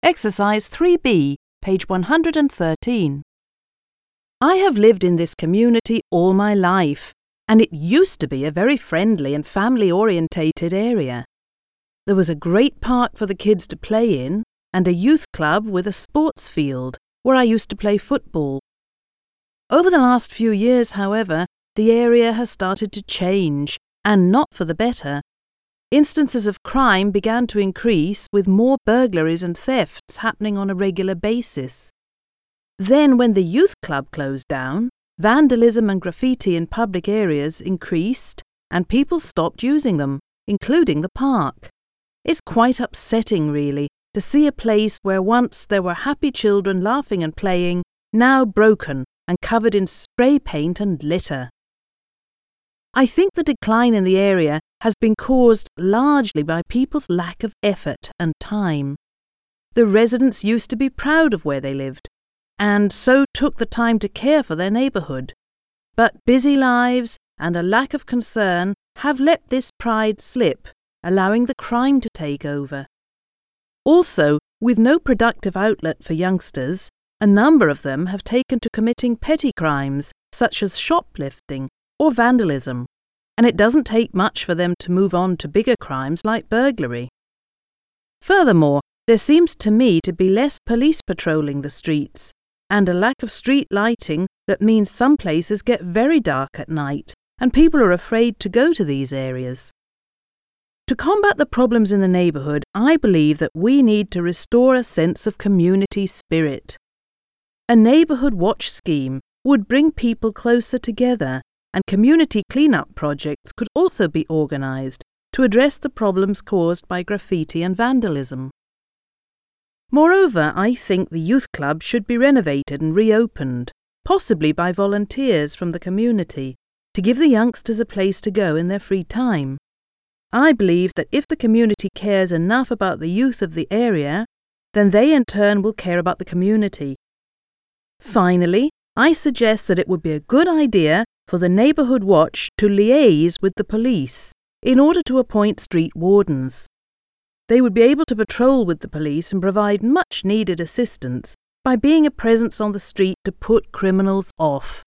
Exercise 3B, page 113. I have lived in this community all my life, and it used to be a very friendly and family-orientated area. There was a great park for the kids to play in, and a youth club with a sports field where I used to play football. Over the last few years, however, the area has started to change, and not for the better. Instances of crime began to increase, with more burglaries and thefts happening on a regular basis. Then, when the youth club closed down, vandalism and graffiti in public areas increased, and people stopped using them, including the park. It's quite upsetting, really, to see a place where once there were happy children laughing and playing, now broken and covered in spray paint and litter. I think the decline in the area has been caused largely by people's lack of effort and time. The residents used to be proud of where they lived, and so took the time to care for their neighbourhood. But busy lives and a lack of concern have let this pride slip, allowing the crime to take over. Also, with no productive outlet for youngsters, a number of them have taken to committing petty crimes such as shoplifting or vandalism, and it doesn't take much for them to move on to bigger crimes like burglary. Furthermore, there seems to me to be less police patrolling the streets, and a lack of street lighting that means some places get very dark at night, and people are afraid to go to these areas. To combat the problems in the neighbourhood, I believe that we need to restore a sense of community spirit. A neighbourhood watch scheme would bring people closer together, and community clean-up projects could also be organised to address the problems caused by graffiti and vandalism. Moreover, I think the youth club should be renovated and reopened, possibly by volunteers from the community, to give the youngsters a place to go in their free time. I believe that if the community cares enough about the youth of the area, then they in turn will care about the community. Finally, I suggest that it would be a good idea for the Neighbourhood Watch to liaise with the police in order to appoint street wardens. They would be able to patrol with the police and provide much-needed assistance by being a presence on the street to put criminals off.